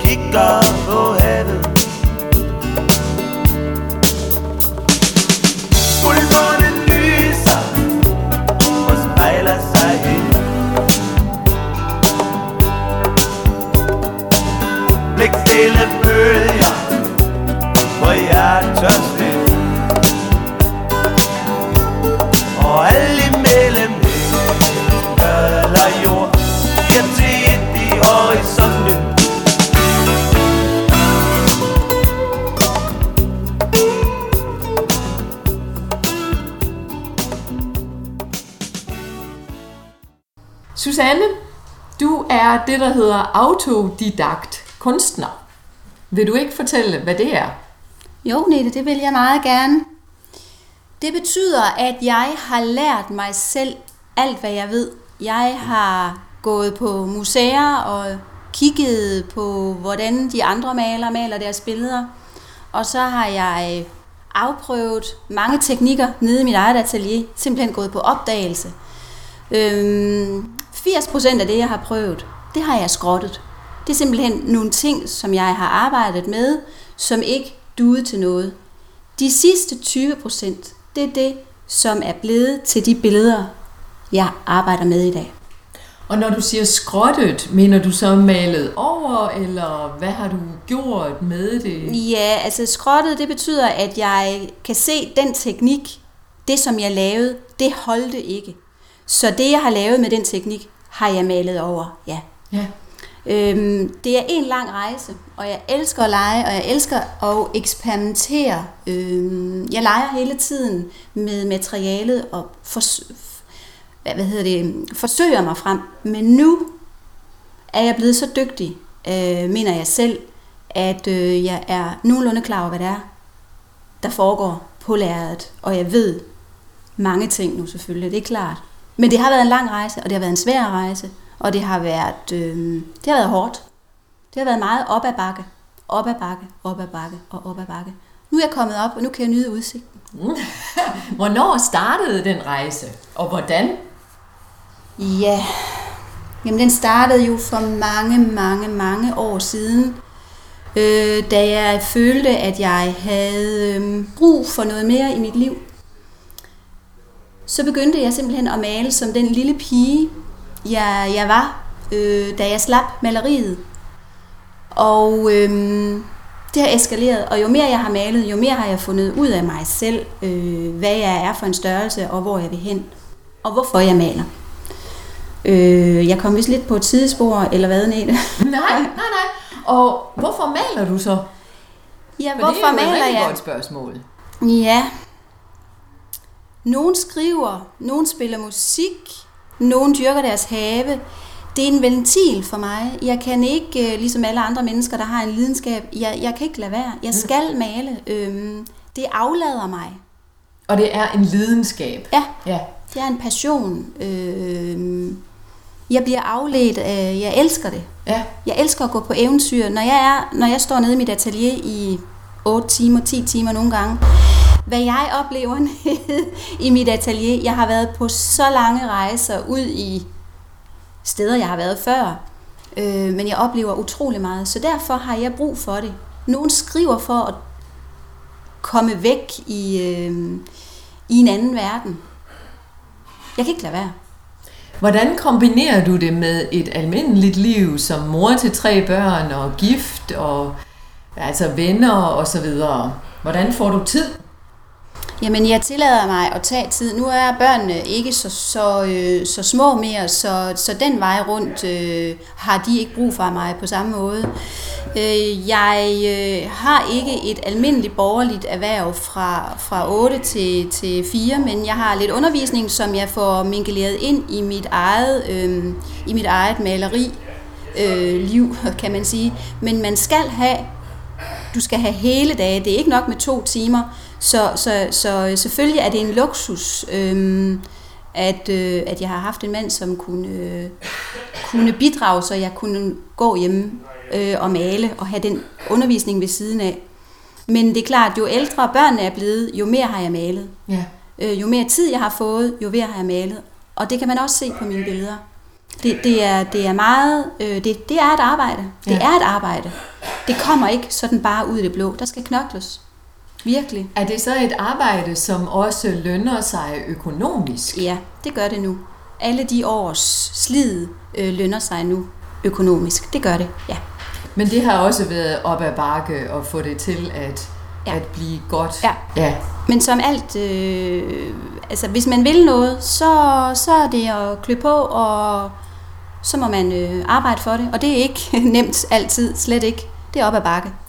kigger på havet. Fuldmånen lyser og spejler sig ind. Blikstille bølger hvor jeg er tørstig. Og alt imellem himmel og jord bliver til et i horisonten. Susanne, du er det, der hedder autodidakt kunstner. Vil du ikke fortælle, hvad det er? Jo, Nette, det vil jeg meget gerne. Det betyder, at jeg har lært mig selv alt, hvad jeg ved. Jeg har gået på museer og kigget på, hvordan de andre malere maler deres billeder. Og så har jeg afprøvet mange teknikker nede i mit eget atelier. Simpelthen gået på opdagelse. 80% af det, jeg har prøvet, det har jeg skrottet. Det er simpelthen nogle ting, som jeg har arbejdet med, som ikke duede til noget. De sidste 20%, det er det, som er blevet til de billeder, jeg arbejder med i dag. Og når du siger skrottet, mener du så malet over, eller hvad har du gjort med det? Ja, altså skrottet, det betyder, at jeg kan se den teknik, det som jeg lavede, det holdte ikke. Så det, jeg har lavet med den teknik, har jeg malet over, ja. Det er en lang rejse, og jeg elsker at lege, og jeg elsker at eksperimentere. Jeg leger hele tiden med materialet og forsøger mig frem. Men nu er jeg blevet så dygtig, mener jeg selv, at jeg er nogenlunde klar over, hvad det er, der foregår på lærredet. Og jeg ved mange ting nu selvfølgelig, det er klart. Men det har været en lang rejse, og det har været en svær rejse. Og det har været hårdt. Det har været meget op ad bakke. Op ad bakke, op ad bakke og op ad bakke. Nu er jeg kommet op, og nu kan jeg nyde udsigten. Hvornår startede den rejse, og hvordan? Ja, jamen den startede jo for mange år siden. Da jeg følte, at jeg havde brug for noget mere i mit liv. Så begyndte jeg simpelthen at male som den lille pige, jeg var, da jeg slap maleriet. Og det har eskaleret, og jo mere jeg har malet, jo mere har jeg fundet ud af mig selv, hvad jeg er for en størrelse, og hvor jeg vil hen, og hvorfor jeg maler. Jeg kom vist lidt på et sidespor, eller hvad, Nete? Nej. Og hvorfor maler du så? Ja, for hvorfor maler jeg? Det er jo et rigtig godt spørgsmål. Ja. Nogen skriver, nogen spiller musik, nogen dyrker deres have. Det er en ventil for mig. Jeg kan ikke, ligesom alle andre mennesker, der har en lidenskab, jeg kan ikke lade være. Jeg skal male. Det aflader mig. Og det er en lidenskab? Ja. Det er en passion. Jeg bliver afledt af, jeg elsker det. Ja. Jeg elsker at gå på eventyr. Når jeg står nede i mit atelier i 8 timer, 10 timer nogle gange, hvad jeg oplever nede i mit atelier. Jeg har været på så lange rejser ud i steder, jeg har været før, men jeg oplever utrolig meget, så derfor har jeg brug for det. Nogen skriver for at komme væk i en anden verden. Jeg kan ikke lade være. Hvordan kombinerer du det med et almindeligt liv som mor til 3 børn og gift og altså venner og så videre? Hvordan får du tid? Jamen, jeg tillader mig at tage tid. Nu er børnene ikke så små mere, så den vej rundt har de ikke brug for mig på samme måde. Jeg har ikke et almindeligt borgerligt erhverv fra 8 til 4, men jeg har lidt undervisning, som jeg får mingeleret ind i mit eget maleri liv, kan man sige. Men du skal have hele dage. Det er ikke nok med 2 timer. Så selvfølgelig er det en luksus, at jeg har haft en mand, som kunne bidrage, så jeg kunne gå hjemme og male og have den undervisning ved siden af. Men det er klart, jo ældre børnene er blevet, jo mere har jeg malet. Ja. Jo mere tid jeg har fået, jo mere har jeg malet. Og det kan man også se på mine billeder. Det er meget, det er et arbejde. Det er et arbejde. Det kommer ikke sådan bare ud i det blå. Der skal knokles. Virkelig. Er det så et arbejde, som også lønner sig økonomisk? Ja, det gør det nu. Alle de års slid lønner sig nu økonomisk. Det gør det, ja. Men det har også været op ad bakke at få det til at blive godt. Ja. Men som alt, altså hvis man vil noget, så er det at klø på, og så må man arbejde for det. Og det er ikke nemt altid, slet ikke. Det er op ad bakke.